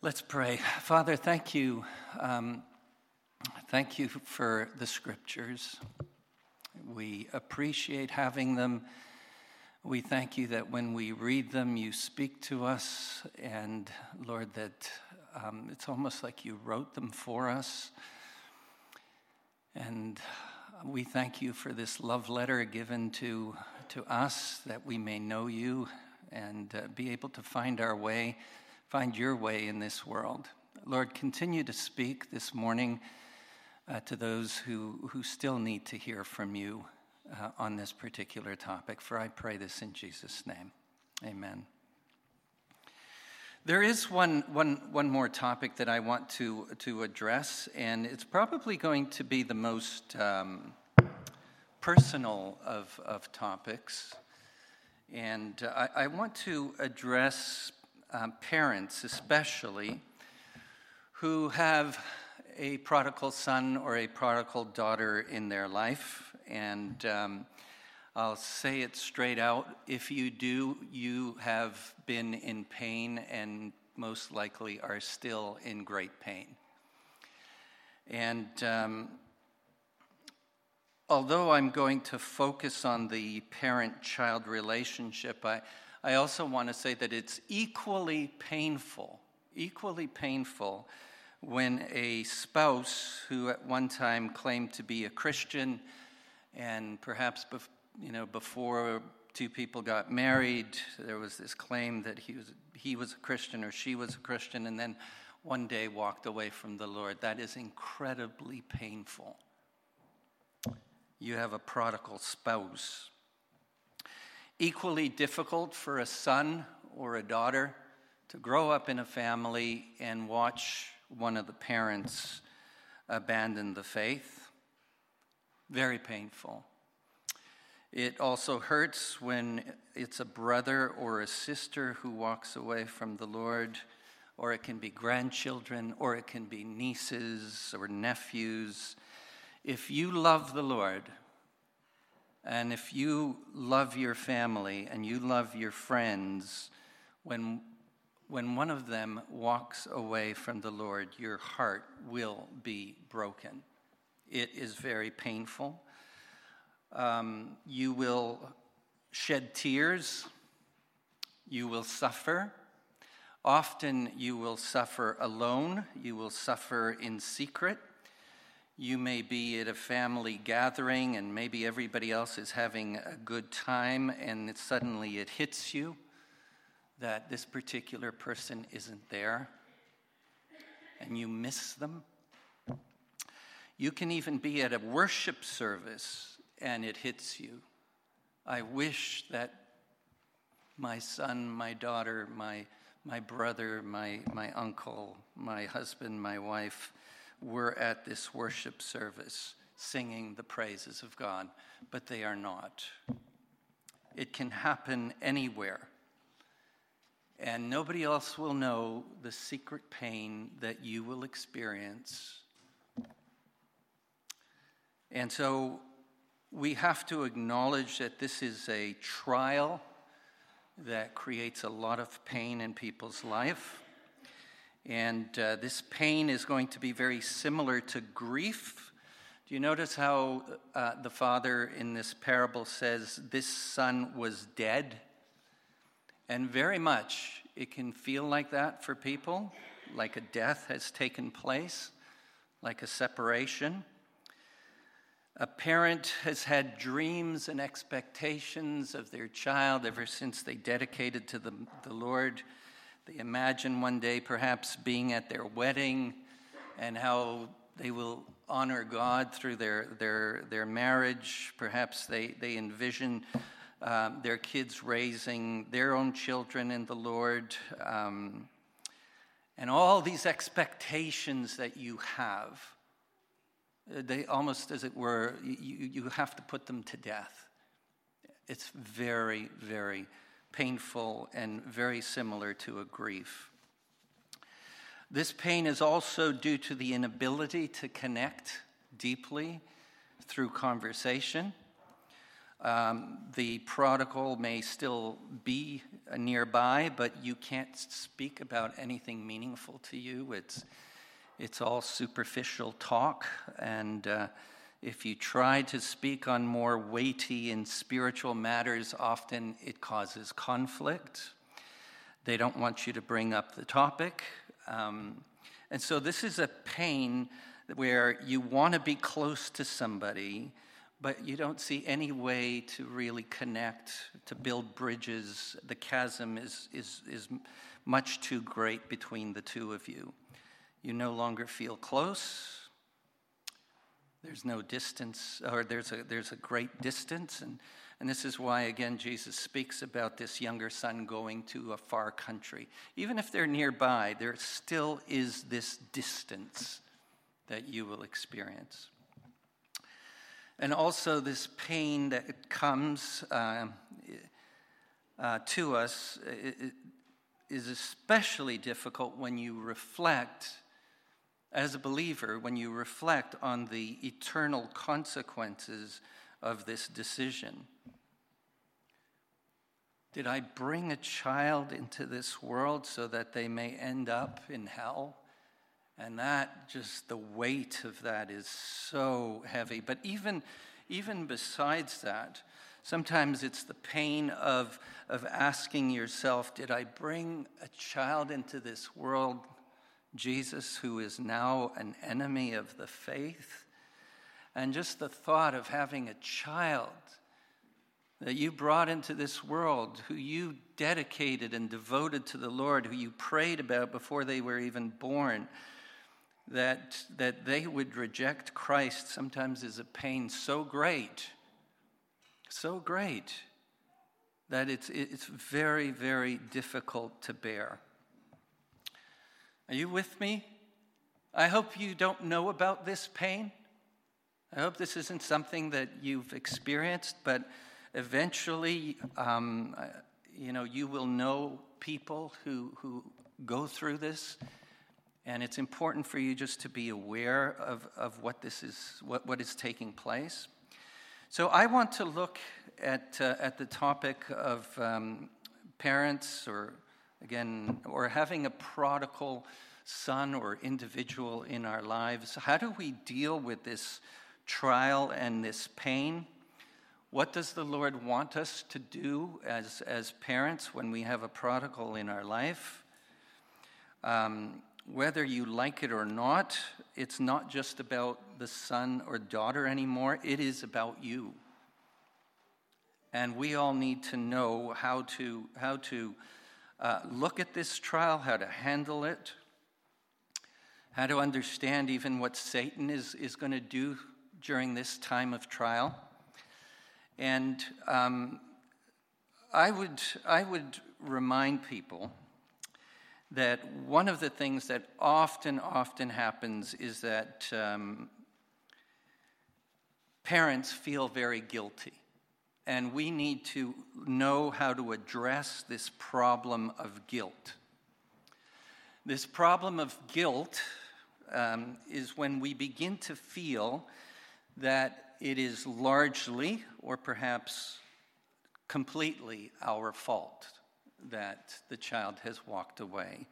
Let's pray. Father, thank you. Thank you for the scriptures. We appreciate having them. We thank you that when we read them, you speak to us. And Lord, that it's almost like you wrote them for us. And we thank you for this love letter given to us, that we may know you and be able to find our way. Find your way in this world. Lord, continue to speak this morning to those who still need to hear from you on this particular topic. For I pray this in Jesus' name. Amen. There is one more topic that I want to address, and it's probably going to be the most personal of topics. And I want to address parents especially who have a prodigal son or a prodigal daughter in their life. And I'll say it straight out. If you do, you have been in pain and most likely are still in great pain. And although I'm going to focus on the parent-child relationship, I also want to say that it's equally painful when a spouse who at one time claimed to be a Christian, and perhaps before two people got married, there was this claim that he was a Christian or she was a Christian, and then one day walked away from the Lord. That is incredibly painful. You have a prodigal spouse. Equally difficult for a son or a daughter to grow up in a family and watch one of the parents abandon the faith. Very painful. It also hurts when it's a brother or a sister who walks away from the Lord, or it can be grandchildren, or it can be nieces or nephews. If you love the Lord, and if you love your family and you love your friends, when one of them walks away from the Lord, your heart will be broken. It is very painful. You will shed tears. You will suffer. Often you will suffer alone. You will suffer in secret. You may be at a family gathering and maybe everybody else is having a good time, and suddenly it hits you that this particular person isn't there and you miss them. You can even be at a worship service and it hits you. I wish that my son, my daughter, my brother, my uncle, my husband, my wife were at this worship service singing the praises of God, but they are not. It can happen anywhere. And nobody else will know the secret pain that you will experience. And so we have to acknowledge that this is a trial that creates a lot of pain in people's life. And this pain is going to be very similar to grief. Do you notice how the father in this parable says this son was dead? And very much it can feel like that for people, like a death has taken place, like a separation. A parent has had dreams and expectations of their child ever since they dedicated to the Lord. They imagine one day perhaps being at their wedding and how they will honor God through their marriage. Perhaps they envision their kids raising their own children in the Lord. And all these expectations that you have, they almost, as it were, you have to put them to death. It's very, very painful and very similar to a grief. This pain is also due to the inability to connect deeply through conversation. The prodigal may still be nearby, but you can't speak about anything meaningful to you. It's all superficial talk, and if you try to speak on more weighty and spiritual matters, often it causes conflict. They don't want you to bring up the topic. And so this is a pain where you want to be close to somebody, but you don't see any way to really connect, to build bridges. The chasm is much too great between the two of you. You no longer feel close. There's no distance, or there's a great distance. And this is why, again, Jesus speaks about this younger son going to a far country. Even if they're nearby, there still is this distance that you will experience. And also this pain that comes to us is especially difficult when you reflect, as a believer, when you reflect on the eternal consequences of this decision. Did I bring a child into this world so that they may end up in hell? And that, just the weight of that is so heavy. But even besides that, sometimes it's the pain of asking yourself, did I bring a child into this world, Jesus, who is now an enemy of the faith? And just the thought of having a child that you brought into this world, who you dedicated and devoted to the Lord, who you prayed about before they were even born, that they would reject Christ sometimes is a pain so great that it's very, very difficult to bear. Are you with me? I hope you don't know about this pain. I hope this isn't something that you've experienced, but eventually, you will know people who go through this, and it's important for you just to be aware of what this is, what is taking place. So I want to look at the topic of parents, or having a prodigal son or individual in our lives. How do we deal with this trial and this pain? What does the Lord want us to do as parents when we have a prodigal in our life? Whether you like it or not, it's not just about the son or daughter anymore. It is about you. And we all need to know how to look at this trial, how to handle it, how to understand even what Satan is going to do during this time of trial. And I would remind people that one of the things that often happens is that parents feel very guilty. And we need to know how to address this problem of guilt. This problem of guilt is when we begin to feel that it is largely, or perhaps completely, our fault that the child has walked away.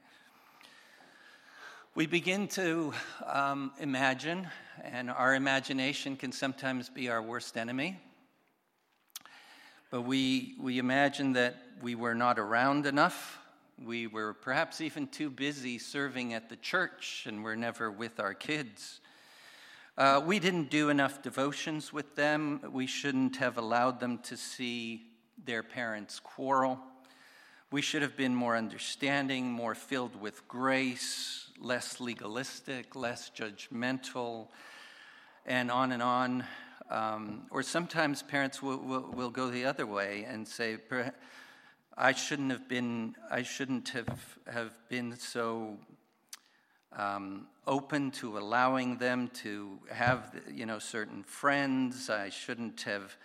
We begin to imagine, and our imagination can sometimes be our worst enemy, but we imagine that we were not around enough. We were perhaps even too busy serving at the church and were never with our kids. We didn't do enough devotions with them. We shouldn't have allowed them to see their parents quarrel. We should have been more understanding, more filled with grace, less legalistic, less judgmental, and on and on. Or sometimes parents will go the other way and say, I shouldn't have been so open to allowing them to have certain friends. I shouldn't have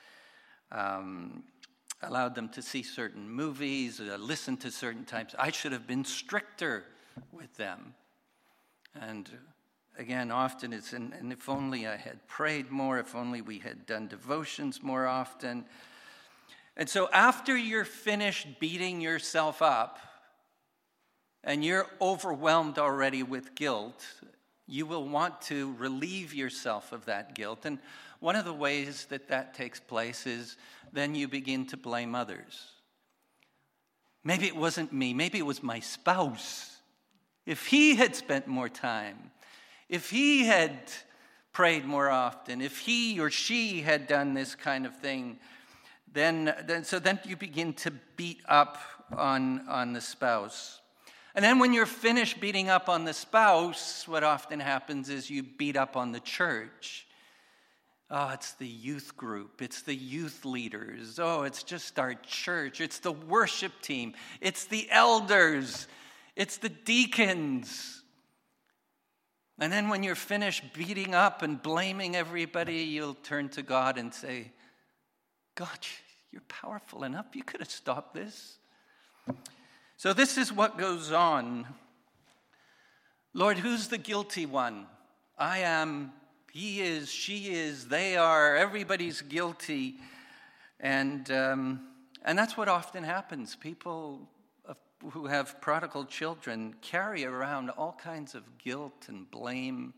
allowed them to see certain movies, listen to certain types. I should have been stricter with them. And again, often it's, and if only I had prayed more, if only we had done devotions more often. And so after you're finished beating yourself up and you're overwhelmed already with guilt, you will want to relieve yourself of that guilt. And one of the ways that that takes place is then you begin to blame others. Maybe it wasn't me. Maybe it was my spouse. If he had spent more time, if he had prayed more often, if he or she had done this kind of thing, then you begin to beat up on the spouse. And then when you're finished beating up on the spouse, what often happens is you beat up on the church. Oh, it's the youth group. It's the youth leaders. Oh, it's just our church. It's the worship team. It's the elders. It's the deacons. And then when you're finished beating up and blaming everybody, you'll turn to God and say, God, you're powerful enough. You could have stopped this. So this is what goes on. Lord, who's the guilty one? I am. He is, she is, they are, everybody's guilty. And that's what often happens. People who have prodigal children carry around all kinds of guilt and blame.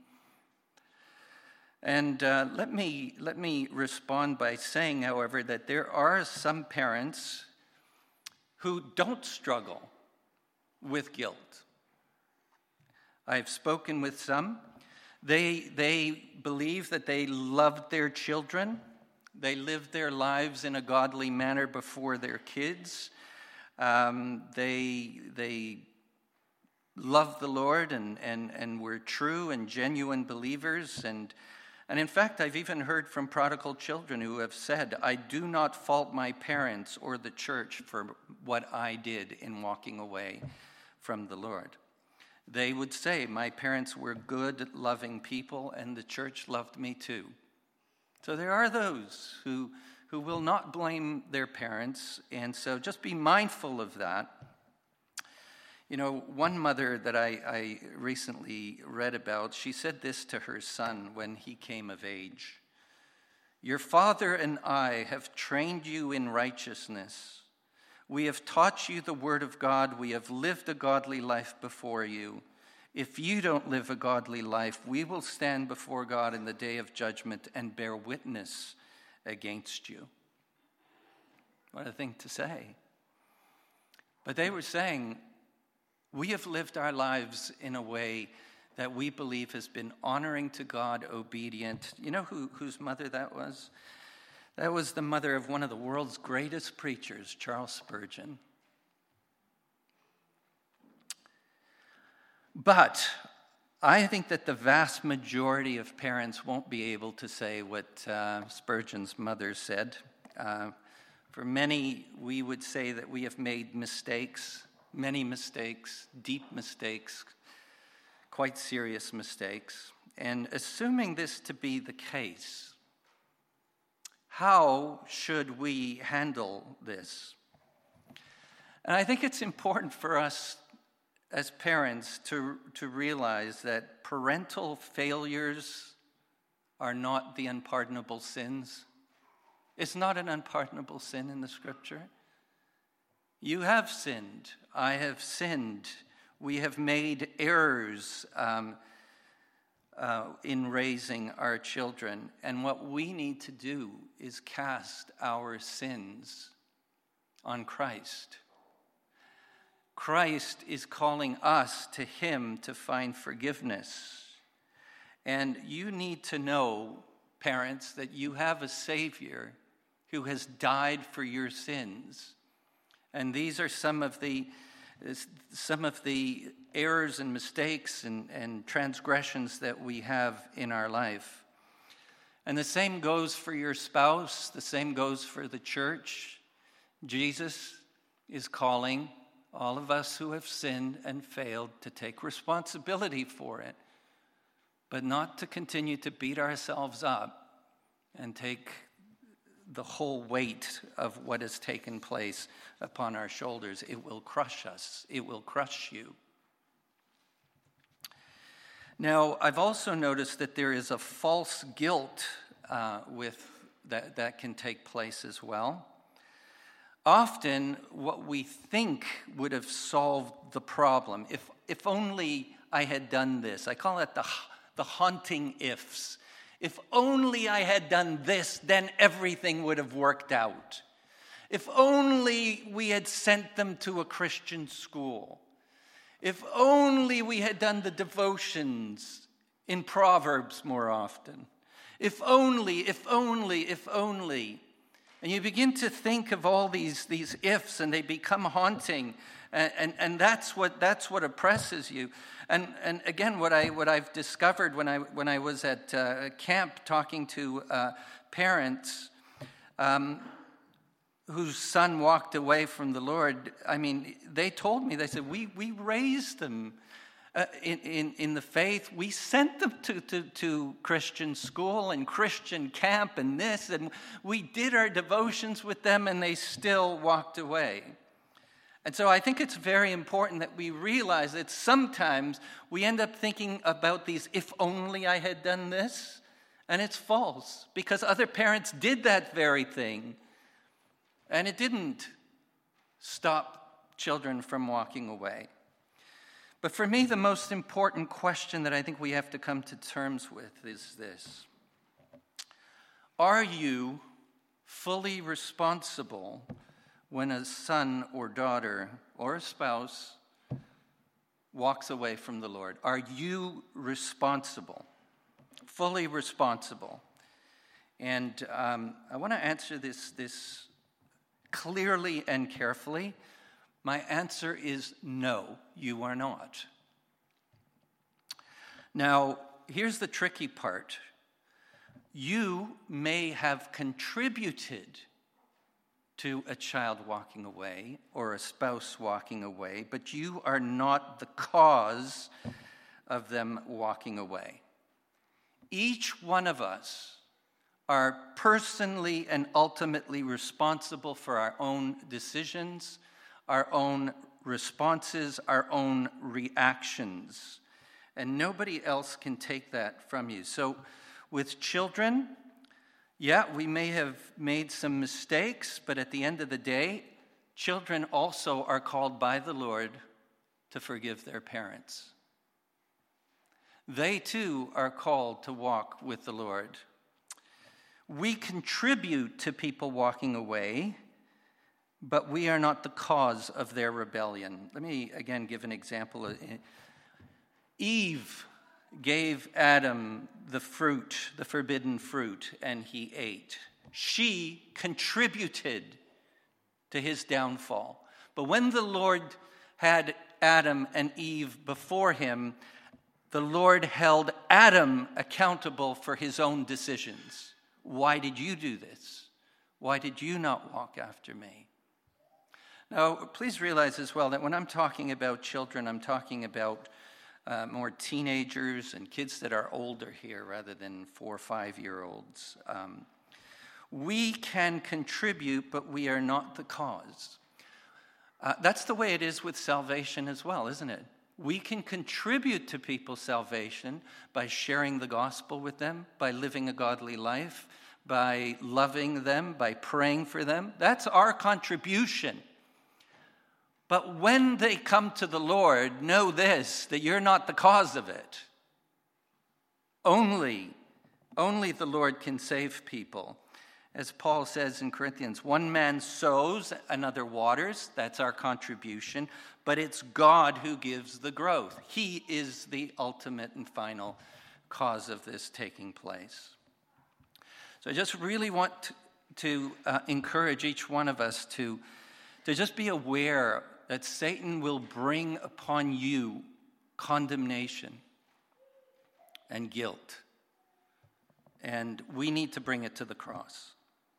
And let me respond by saying, however, that there are some parents who don't struggle with guilt. I've spoken with some. They believe that they loved their children. They lived their lives in a godly manner before their kids. They loved the Lord and were true and genuine believers. And in fact, I've even heard from prodigal children who have said, I do not fault my parents or the church for what I did in walking away from the Lord. They would say, my parents were good, loving people, and the church loved me too. So there are those who will not blame their parents, and so just be mindful of that. You know, one mother that I recently read about, she said this to her son when he came of age. Your father and I have trained you in righteousness. We have taught you the word of God. We have lived a godly life before you. If you don't live a godly life, we will stand before God in the day of judgment and bear witness against you. What a thing to say. But they were saying, we have lived our lives in a way that we believe has been honoring to God, obedient. You know whose mother that was? That was the mother of one of the world's greatest preachers, Charles Spurgeon. But I think that the vast majority of parents won't be able to say what Spurgeon's mother said. For many, we would say that we have made mistakes, many mistakes, deep mistakes, quite serious mistakes. And assuming this to be the case, how should we handle this? And I think it's important for us as parents to realize that parental failures are not the unpardonable sins. It's not an unpardonable sin in the scripture. You have sinned. I have sinned. We have made errors in raising our children. And what we need to do is cast our sins on Christ. Christ is calling us to him to find forgiveness. And you need to know, parents, that you have a Savior who has died for your sins. And these are some of the errors and mistakes and transgressions that we have in our life. And the same goes for your spouse. The same goes for the church. Jesus is calling all of us who have sinned and failed to take responsibility for it, but not to continue to beat ourselves up and take the whole weight of what has taken place upon our shoulders. It will crush us. It will crush you. Now, I've also noticed that there is a false guilt with that can take place as well. Often, what we think would have solved the problem, if only I had done this. I call it the haunting ifs. If only I had done this, then everything would have worked out. If only we had sent them to a Christian school. If only we had done the devotions in Proverbs more often. If only, if only, if only. And you begin to think of all these ifs, and they become haunting, and that's what oppresses you. And again, what I've discovered when I was at camp talking to parents whose son walked away from the Lord, I mean, they told me, they said, we raised them in the faith. We sent them to Christian school and Christian camp and this, and we did our devotions with them, and they still walked away. And so I think it's very important that we realize that sometimes we end up thinking about these, if only I had done this, and it's false, because other parents did that very thing. And it didn't stop children from walking away. But for me, the most important question that I think we have to come to terms with is this. Are you fully responsible when a son or daughter or a spouse walks away from the Lord? Are you responsible? Fully responsible? And I want to answer this clearly and carefully. My answer is no, you are not. Now, here's the tricky part. You may have contributed to a child walking away or a spouse walking away, but you are not the cause of them walking away. Each one of us are personally and ultimately responsible for our own decisions, our own responses, our own reactions. And nobody else can take that from you. So with children, yeah, we may have made some mistakes, but at the end of the day, children also are called by the Lord to forgive their parents. They too are called to walk with the Lord. We contribute to people walking away, but we are not the cause of their rebellion. Let me again give an example. Eve gave Adam the fruit, the forbidden fruit, and he ate. She contributed to his downfall. But when the Lord had Adam and Eve before him, the Lord held Adam accountable for his own decisions. Why did you do this? Why did you not walk after me? Now, please realize as well that when I'm talking about children, I'm talking about more teenagers and kids that are older here rather than 4 or 5-year-olds. We can contribute, but we are not the cause. That's the way it is with salvation as well, isn't it? We can contribute to people's salvation by sharing the gospel with them, by living a godly life, by loving them, by praying for them. That's our contribution. But when they come to the Lord, know this, that you're not the cause of it. Only the Lord can save people. As Paul says in Corinthians, one man sows, another waters. That's our contribution. But it's God who gives the growth. He is the ultimate and final cause of this taking place. So I just really want to encourage each one of us to just be aware that Satan will bring upon you condemnation and guilt. And we need to bring it to the cross.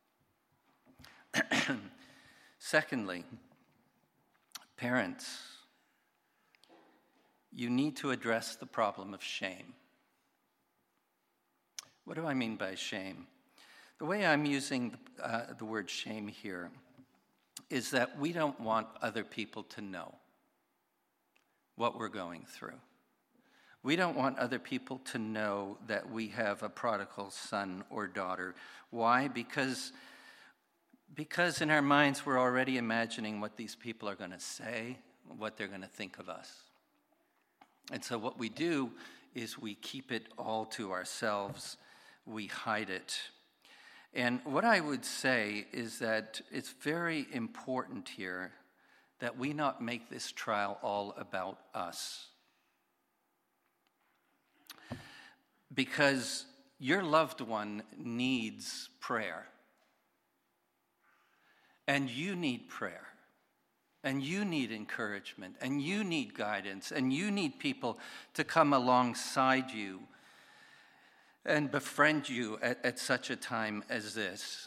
Secondly, parents, you need to address the problem of shame. What do I mean by shame? The way I'm using the word shame here is that we don't want other people to know what we're going through. We don't want other people to know that we have a prodigal son or daughter. Why? Because in our minds we're already imagining what these people are going to say, what they're going to think of us. And so what we do is we keep it all to ourselves. We hide it. And what I would say is that it's very important here that we not make this trial all about us. Because your loved one needs prayer. And you need prayer. And you need encouragement. And you need guidance. And you need people to come alongside you and befriend you at such a time as this.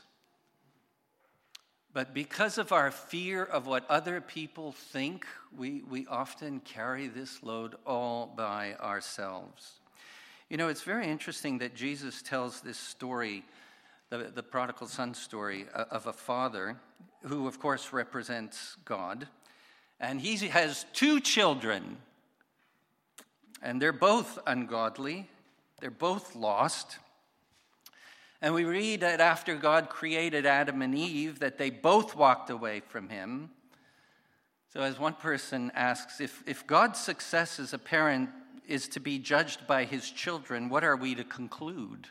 But because of our fear of what other people think, we often carry this load all by ourselves. You know, it's very interesting that Jesus tells this story, the prodigal son story, of a father who, of course, represents God. And he has two children, and they're both ungodly. They're both lost. And we read that after God created Adam and Eve, that they both walked away from him. So as one person asks, if God's success as a parent is to be judged by his children, what are we to conclude?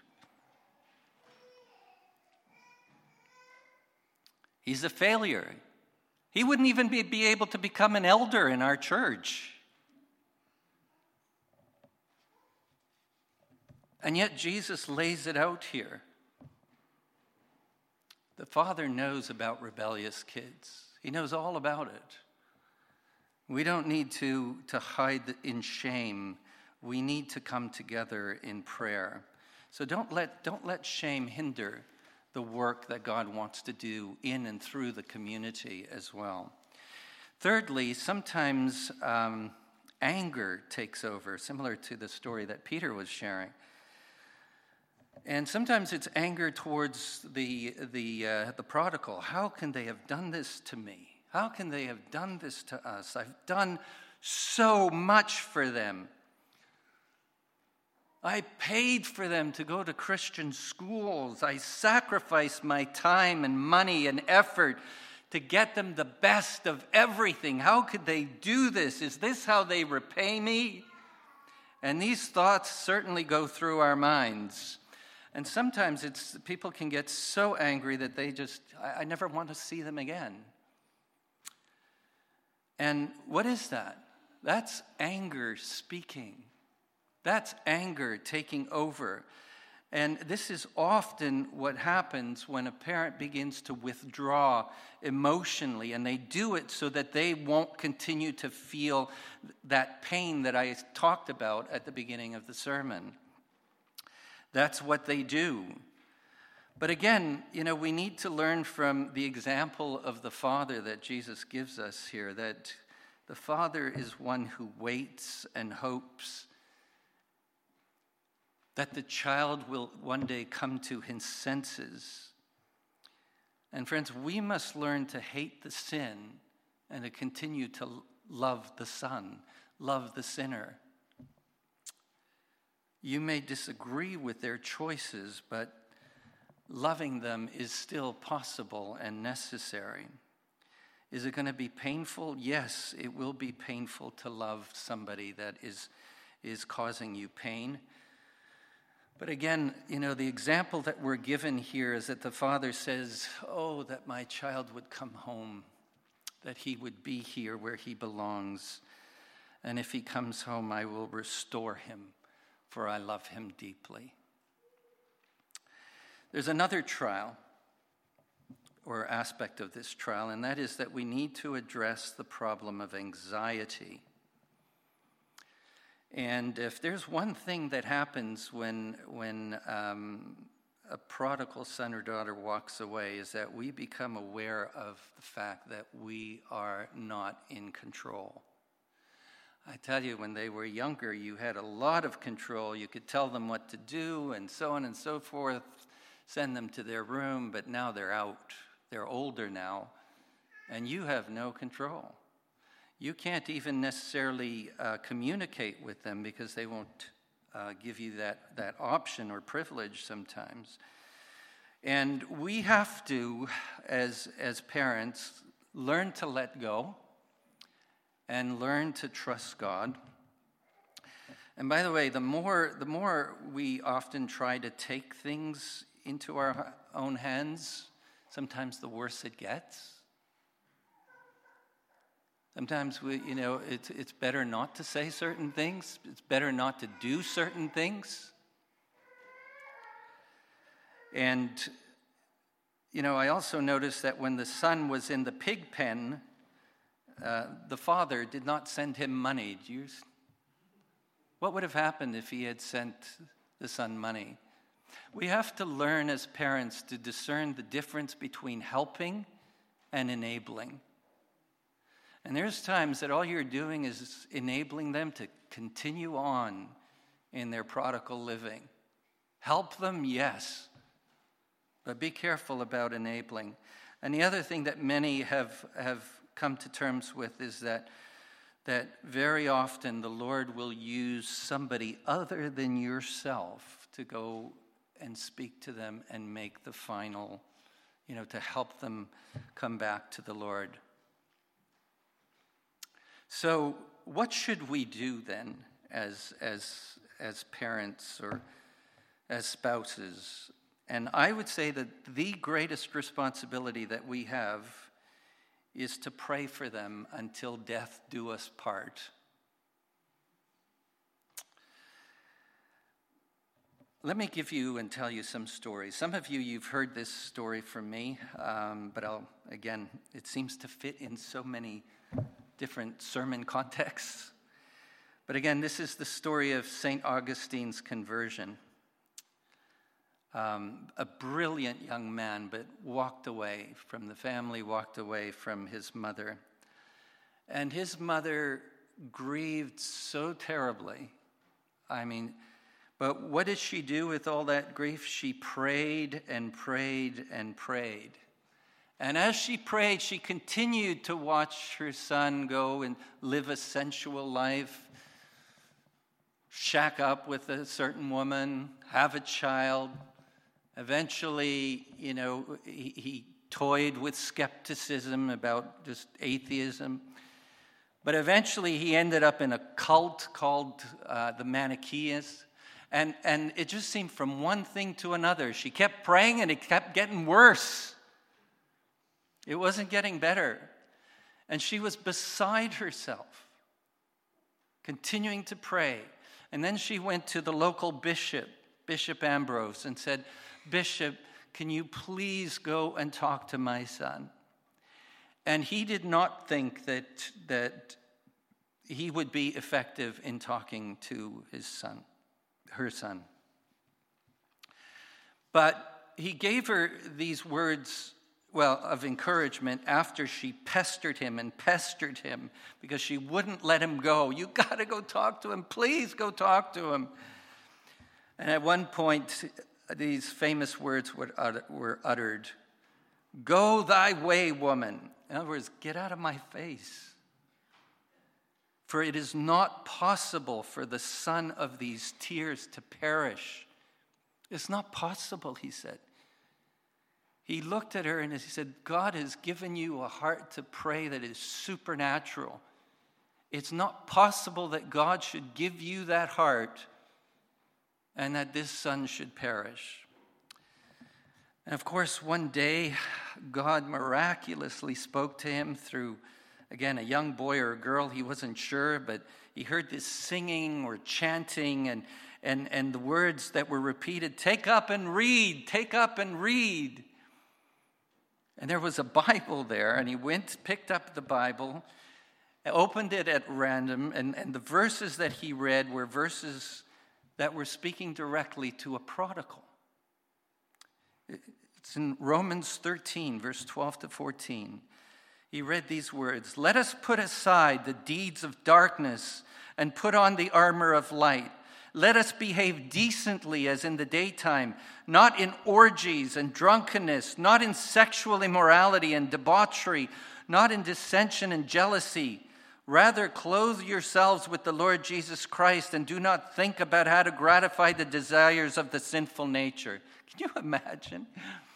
He's a failure. He wouldn't even be able to become an elder in our church. And yet Jesus lays it out here. The Father knows about rebellious kids. He knows all about it. We don't need to hide in shame. We need to come together in prayer. So don't let shame hinder the work that God wants to do in and through the community as well. Thirdly, sometimes anger takes over, similar to the story that Peter was sharing. And sometimes it's anger towards the prodigal. How can they have done this to me? How can they have done this to us? I've done so much for them. I paid for them to go to Christian schools. I sacrificed my time and money and effort to get them the best of everything. How could they do this? Is this how they repay me? And these thoughts certainly go through our minds. And sometimes people can get so angry that I never want to see them again. And what is that? That's anger speaking. That's anger taking over. And this is often what happens when a parent begins to withdraw emotionally, and they do it so that they won't continue to feel that pain that I talked about at the beginning of the sermon. That's what they do. But again, we need to learn from the example of the Father that Jesus gives us here, that the Father is one who waits and hopes that the child will one day come to his senses. And friends, we must learn to hate the sin and to continue to love the Son, love the sinner. You may disagree with their choices, but loving them is still possible and necessary. Is it going to be painful? Yes, it will be painful to love somebody that is causing you pain. But again, the example that we're given here is that the Father says, oh, that my child would come home, that he would be here where he belongs. And if he comes home, I will restore him, for I love him deeply. There's another trial or aspect of this trial, and that is that we need to address the problem of anxiety. And if there's one thing that happens when a prodigal son or daughter walks away, is that we become aware of the fact that we are not in control. I tell you, when they were younger, you had a lot of control. You could tell them what to do and so on and so forth, send them to their room, but now they're out. They're older now, and you have no control. you can't even necessarily communicate with them because they won't give you that option or privilege sometimes. And we have to, as parents, learn to let go and learn to trust God. And by the way, the more we often try to take things into our own hands, sometimes the worse it gets. Sometimes it's better not to say certain things. It's better not to do certain things. And, I also noticed that when the son was in the pig pen, the father did not send him money. What would have happened if he had sent the son money? We have to learn as parents to discern the difference between helping and enabling. And there's times that all you're doing is enabling them to continue on in their prodigal living. Help them, yes, but be careful about enabling. And the other thing that many have come to terms with is that very often the Lord will use somebody other than yourself to go and speak to them and make the final, to help them come back to the Lord. So what should we do then as parents or as spouses? And I would say that the greatest responsibility that we have is to pray for them until death do us part. Let me give you and tell you some stories. Some of you've heard this story from me, but it seems to fit in so many different sermon contexts. But again, this is the story of St. Augustine's conversion. A brilliant young man, but walked away from the family, walked away from his mother. And his mother grieved so terribly. But what did she do with all that grief? She prayed and prayed and prayed. And as she prayed, she continued to watch her son go and live a sensual life, shack up with a certain woman, have a child. Eventually, he toyed with skepticism about just atheism. But eventually he ended up in a cult called the Manichaeans. And it just seemed from one thing to another. She kept praying and it kept getting worse. It wasn't getting better. And she was beside herself, continuing to pray. And then she went to the local bishop, Bishop Ambrose, and said, "Bishop, can you please go and talk to my son?" And he did not think that he would be effective in talking to her son. But he gave her these words, of encouragement after she pestered him because she wouldn't let him go. "You got to go talk to him. Please go talk to him." And at one point, these famous words were uttered. "Go thy way, woman." In other words, get out of my face. "For it is not possible for the son of these tears to perish." It's not possible, he said. He looked at her and he said, God has given you a heart to pray that is supernatural. It's not possible that God should give you that heart and that this son should perish. And of course, one day, God miraculously spoke to him through, again, a young boy or a girl. He wasn't sure, but he heard this singing or chanting and the words that were repeated, "Take up and read, take up and read." And there was a Bible there, and he picked up the Bible, opened it at random, and the verses that he read were verses that were speaking directly to a prodigal. It's in Romans 13, verse 12 to 14. He read these words, "Let us put aside the deeds of darkness and put on the armor of light. Let us behave decently as in the daytime, not in orgies and drunkenness, not in sexual immorality and debauchery, not in dissension and jealousy, Rather, clothe yourselves with the Lord Jesus Christ and do not think about how to gratify the desires of the sinful nature. Can you imagine?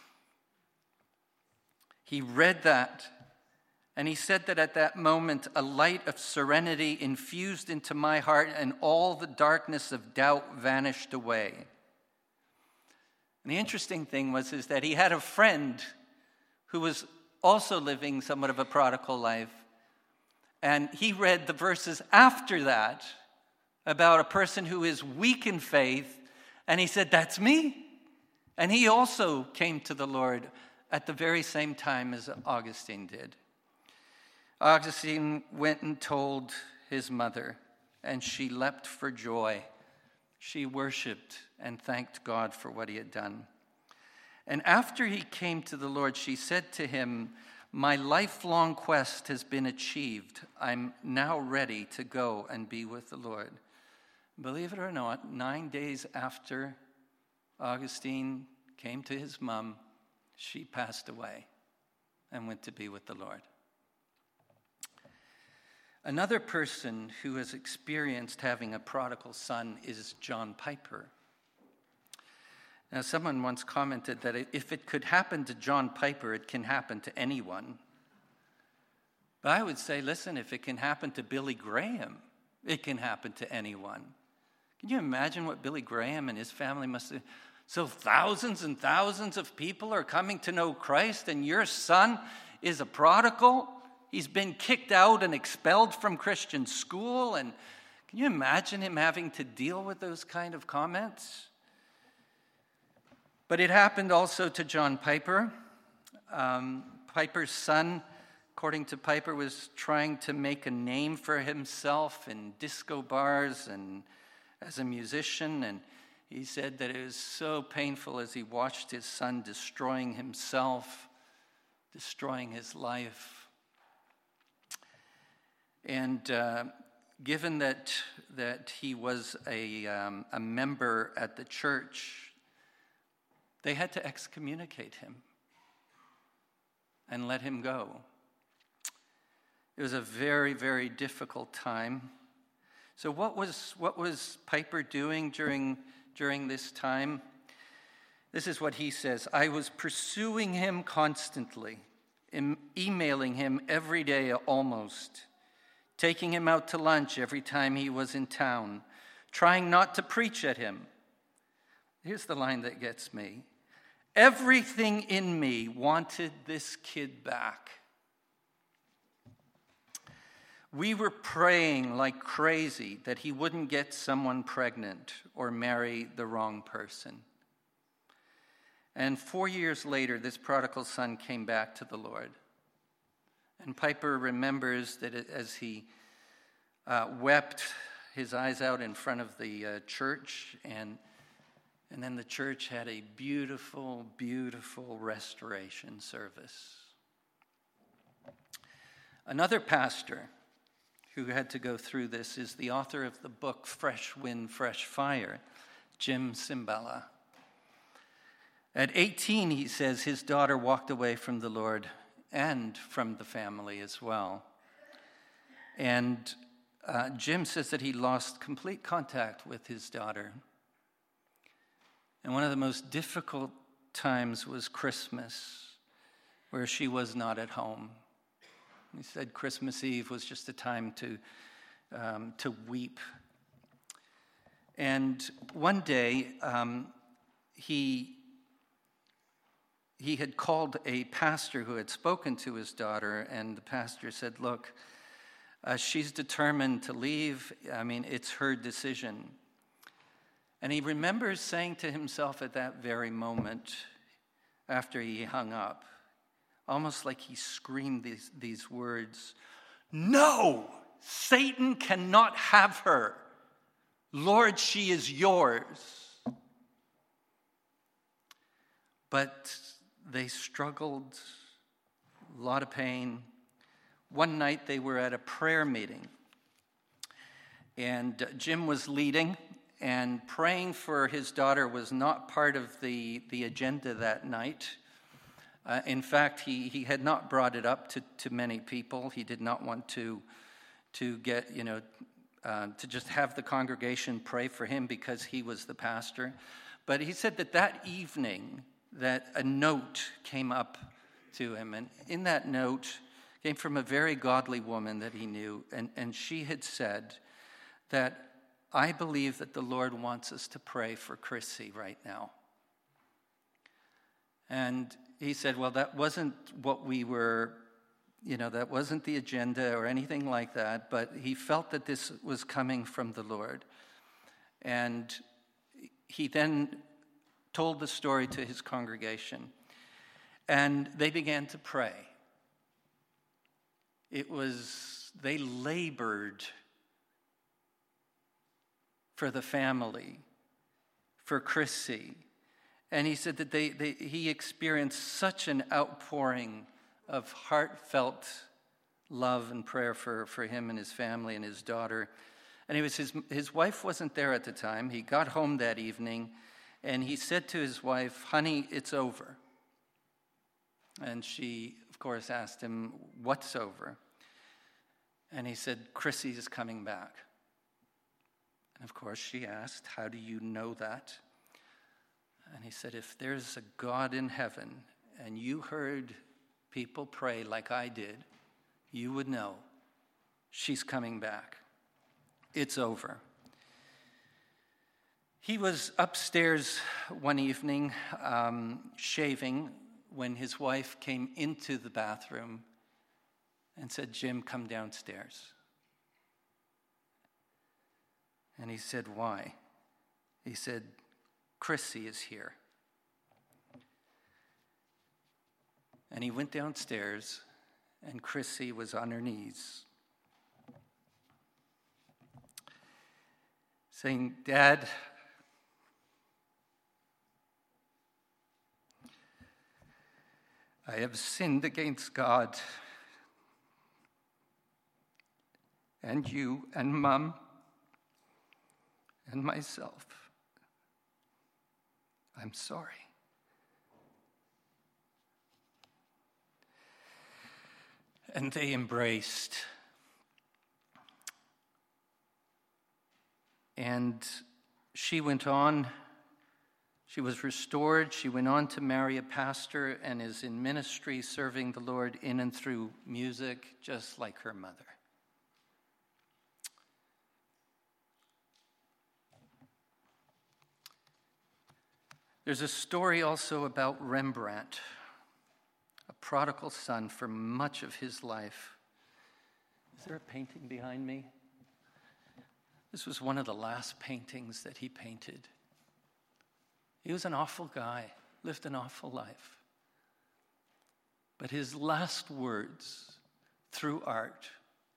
He read that, and he said that at that moment, a light of serenity infused into my heart, and all the darkness of doubt vanished away. And the interesting thing is that he had a friend who was also living somewhat of a prodigal life. And he read the verses after that about a person who is weak in faith. And he said, that's me. And he also came to the Lord at the very same time as Augustine did. Augustine went and told his mother, and she leapt for joy. She worshiped and thanked God for what he had done. And after he came to the Lord, she said to him, my lifelong quest has been achieved. I'm now ready to go and be with the Lord. Believe it or not, 9 days after Augustine came to his mom, she passed away and went to be with the Lord. Another person who has experienced having a prodigal son is John Piper. Now, someone once commented that if it could happen to John Piper, it can happen to anyone. But I would say, listen, if it can happen to Billy Graham, it can happen to anyone. Can you imagine what Billy Graham and his family must have? So thousands and thousands of people are coming to know Christ, and your son is a prodigal. He's been kicked out and expelled from Christian school. And can you imagine him having to deal with those kind of comments? But it happened also to John Piper. Piper's son, according to Piper, was trying to make a name for himself in disco bars and as a musician. And he said that it was so painful as he watched his son destroying himself, destroying his life. And given that he was a member at the church, they had to excommunicate him and let him go. It was a very, very difficult time. So what was Piper doing during this time? This is what he says. I was pursuing him constantly, emailing him every day almost, taking him out to lunch every time he was in town, trying not to preach at him. Here's the line that gets me. Everything in me wanted this kid back. We were praying like crazy that he wouldn't get someone pregnant or marry the wrong person. And 4 years later, this prodigal son came back to the Lord. And Piper remembers that as he wept his eyes out in front of the church, and then the church had a beautiful, beautiful restoration service. Another pastor who had to go through this is the author of the book Fresh Wind, Fresh Fire, Jim Cymbala. At 18, he says his daughter walked away from the Lord and from the family as well. And Jim says that he lost complete contact with his daughter. And one of the most difficult times was Christmas, where she was not at home. He said Christmas Eve was just a time to weep. And one day, he had called a pastor who had spoken to his daughter, and the pastor said, look, she's determined to leave. I mean, it's her decision. And he remembers saying to himself at that very moment, after he hung up, almost like he screamed these words, no, Satan cannot have her. Lord, she is yours. But they struggled, a lot of pain. One night they were at a prayer meeting, and Jim was leading, and praying for his daughter was not part of the agenda that night. In fact, he had not brought it up to many people. He did not want to to get, to just have the congregation pray for him because he was the pastor. But he said that evening that a note came up to him. And in that note came from a very godly woman that he knew. And she had said that, I believe that the Lord wants us to pray for Chrissy right now. And he said, well, that wasn't what we were, that wasn't the agenda or anything like that, but he felt that this was coming from the Lord. And he then told the story to his congregation, and they began to pray. They labored for the family, for Chrissy. And he said that he experienced such an outpouring of heartfelt love and prayer for him and his family and his daughter. And it was his wife wasn't there at the time. He got home that evening, and he said to his wife, honey, it's over. And she, of course, asked him, what's over? And he said, Chrissy is coming back. And of course, she asked, how do you know that? And he said, if there's a God in heaven and you heard people pray like I did, you would know she's coming back. It's over. He was upstairs one evening shaving when his wife came into the bathroom and said, Jim, come downstairs. And he said, why? He said, Chrissy is here. And he went downstairs, and Chrissy was on her knees, saying, Dad, I have sinned against God and you and Mom and myself. I'm sorry. And they embraced. And she went on. She was restored. She went on to marry a pastor and is in ministry serving the Lord in and through music, just like her mother. There's a story also about Rembrandt, a prodigal son for much of his life. Is there a painting behind me? This was one of the last paintings that he painted. He was an awful guy, lived an awful life. But his last words through art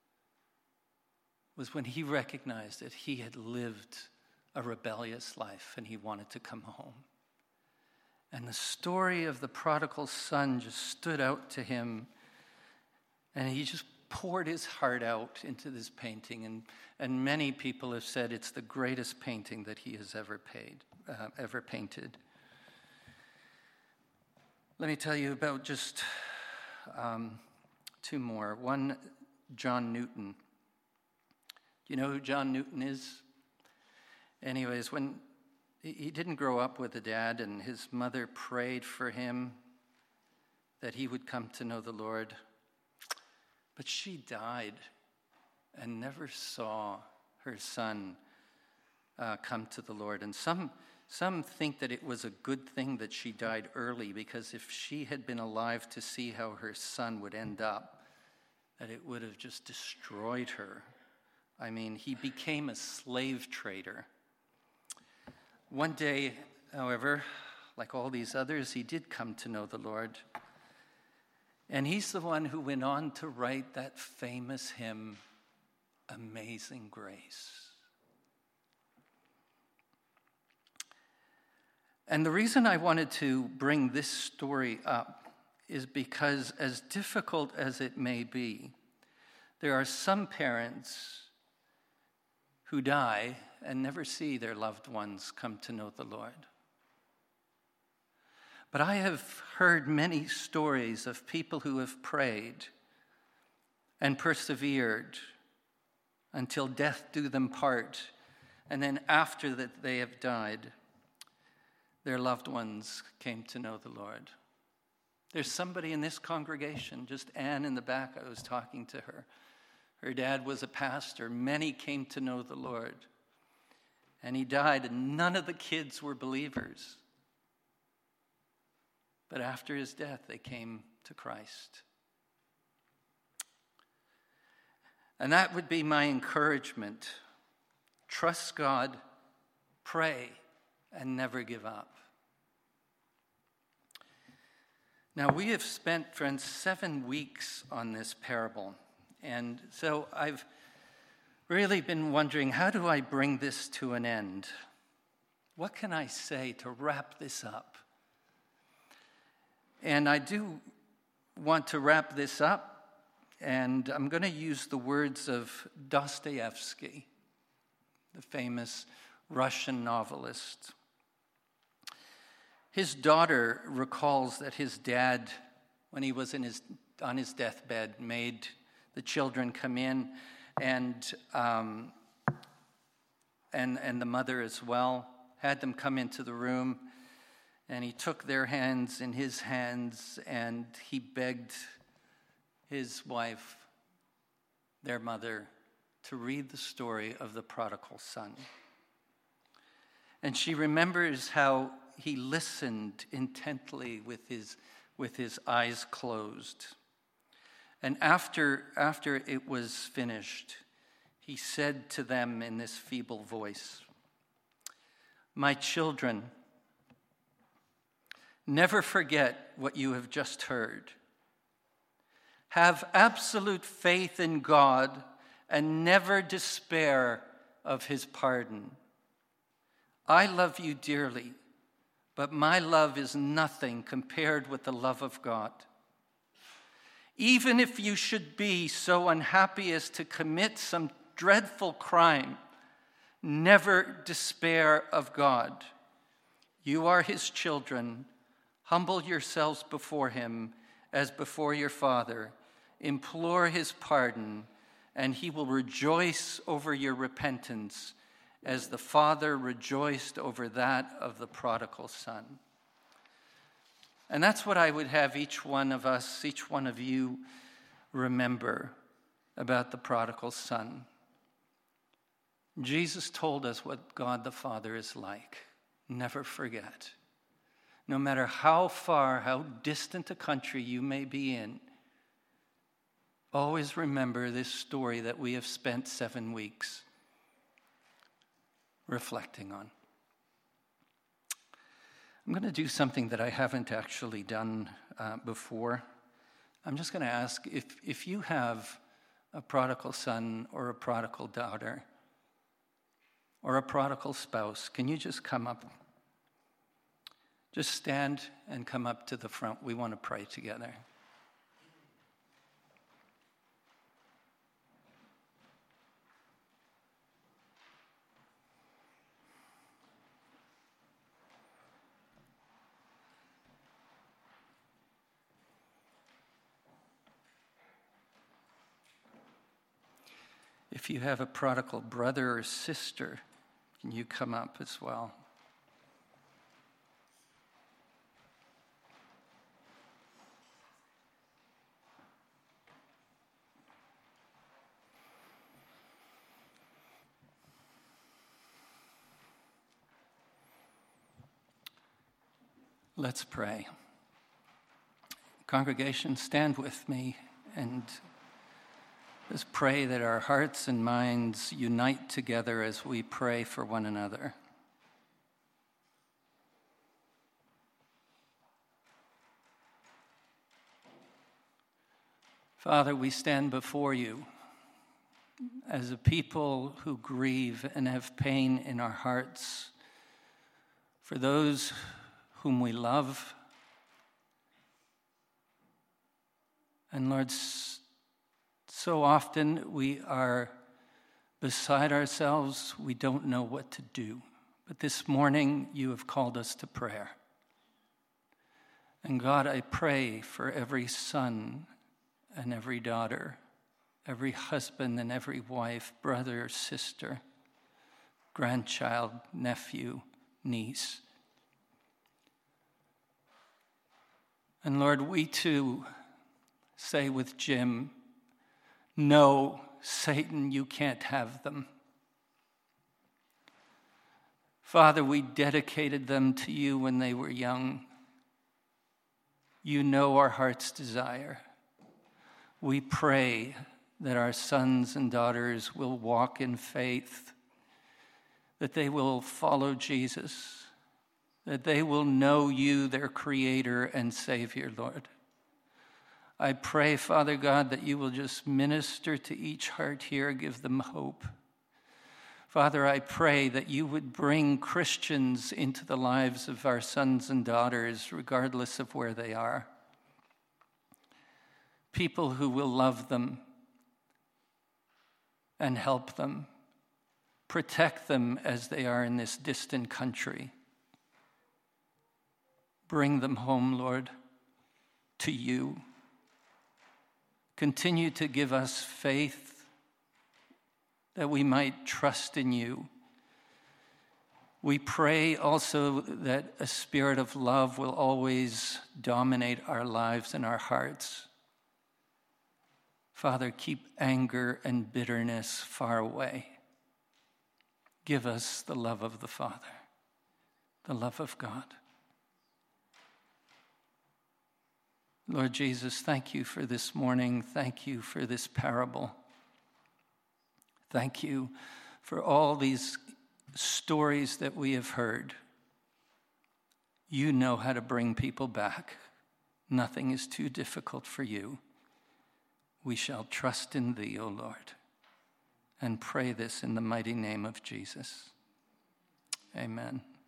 was when he recognized that he had lived a rebellious life and he wanted to come home. And the story of the prodigal son just stood out to him, and he just poured his heart out into this painting. And many people have said it's the greatest painting that he has ever painted. Let me tell you about just two more. One, John Newton. Do you know who John Newton is? Anyways, when he didn't grow up with a dad, and his mother prayed for him that he would come to know the Lord. But she died and never saw her son come to the Lord. And some think that it was a good thing that she died early, because if she had been alive to see how her son would end up, that it would have just destroyed her. I mean, he became a slave trader. One day, however, like all these others, he did come to know the Lord. And he's the one who went on to write that famous hymn, Amazing Grace. And the reason I wanted to bring this story up is because, as difficult as it may be, there are some parents who die and never see their loved ones come to know the Lord. But I have heard many stories of people who have prayed and persevered until death do them part. And then after that they have died, their loved ones came to know the Lord. There's somebody in this congregation, just Anne in the back, I was talking to her. Her dad was a pastor. Many came to know the Lord. And he died, and none of the kids were believers. But after his death, they came to Christ. And that would be my encouragement. Trust God, pray, and never give up. Now, we have spent, friends, 7 weeks on this parable. And so I've really been wondering, how do I bring this to an end? What can I say to wrap this up? And I do want to wrap this up, and I'm going to use the words of Dostoevsky, the famous Russian novelist. His daughter recalls that his dad, when he was on his deathbed, made the children come in, and the mother as well, had them come into the room, and he took their hands in his hands, and he begged his wife, their mother, to read the story of the prodigal son. And she remembers how he listened intently with his eyes closed. And after it was finished, he said to them in this feeble voice, "My children, never forget what you have just heard. Have absolute faith in God and never despair of his pardon. I love you dearly, but my love is nothing compared with the love of God. Even if you should be so unhappy as to commit some dreadful crime, never despair of God. You are his children. Humble yourselves before him as before your Father. Implore his pardon, and he will rejoice over your repentance as the Father rejoiced over that of the prodigal son." And that's what I would have each one of us, each one of you, remember about the prodigal son. Jesus told us what God the Father is like. Never forget. No matter how far, how distant a country you may be in, always remember this story that we have spent 7 weeks reflecting on. I'm going to do something that I haven't actually done before. I'm just going to ask if you have a prodigal son or a prodigal daughter or a prodigal spouse, can you just come up? Just stand and come up to the front. We want to pray together. If you have a prodigal brother or sister, can you come up as well? Let's pray. Congregation, stand with me and let's pray that our hearts and minds unite together as we pray for one another. Father, we stand before you as a people who grieve and have pain in our hearts for those whom we love. And Lord, so often we are beside ourselves. We don't know what to do. But this morning you have called us to prayer. And God, I pray for every son and every daughter every husband and every wife, brother, sister, grandchild, nephew, niece. And Lord, we too say with Jim, no, Satan, you can't have them. Father, we dedicated them to you when they were young. You know our heart's desire. We pray that our sons and daughters will walk in faith, that they will follow Jesus, that they will know you, their Creator and Savior, Lord. I pray, Father God, that you will just minister to each heart here, give them hope. Father, I pray that you would bring Christians into the lives of our sons and daughters, regardless of where they are. People who will love them and help them, protect them as they are in this distant country. Bring them home, Lord, to you. Continue to give us faith that we might trust in you. We pray also that a spirit of love will always dominate our lives and our hearts. Father, keep anger and bitterness far away. Give us the love of the Father, the love of God. Lord Jesus, thank you for this morning. Thank you for this parable. Thank you for all these stories that we have heard. You know how to bring people back. Nothing is too difficult for you. We shall trust in thee, O Lord, and pray this in the mighty name of Jesus. Amen.